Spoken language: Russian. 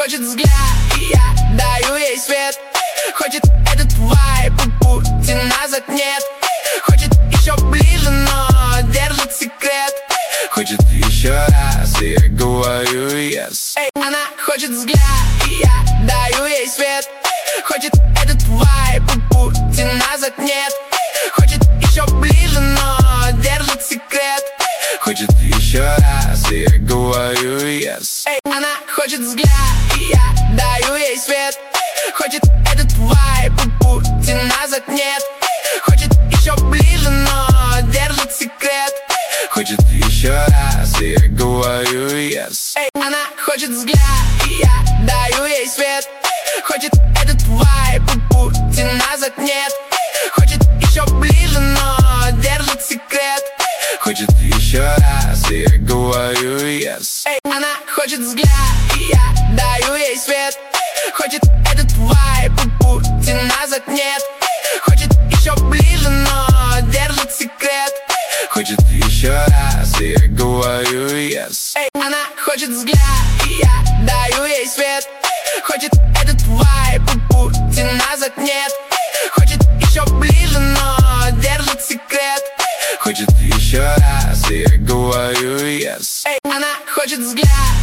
хочет взгляд, и я даю ей свет. Хочет этот вайб, пути назад нет. Хочет еще ближе, но держит секрет. Хочет еще раз, и я говорю yes. Эй, она хочет взгляд, и я даю ей свет. Хочет этот вайб, пути назад нет. Хочет еще ближе, но держит секрет. Хочет еще раз, и я говорю yes. Эй, она хочет взгляд, и я даю ей свет. Хочет этот вайб, пути назад нет. Хочет еще ближе, но держит секрет. Хочет еще раз, и я говорю yes. Эй, она хочет взгляд, и я даю ей свет. Хочет этот вайб, пути назад нет. Хочет еще ближе, но держит секрет. Хочет еще раз, и я говорю yes. Эй, она хочет взгляд, и я даю ей свет. Хочет этот вайб, пути назад нет. Хочет еще ближе, но держит секрет. Хочет еще раз, и я говорю yes. Эй, она хочет взгляд, и я даю ей свет. Хочет этот вайб, пути назад нет. Хочет еще ближе, но держит секрет. Хочет еще раз, и я говорю yes. Эй, она хочет взгляд,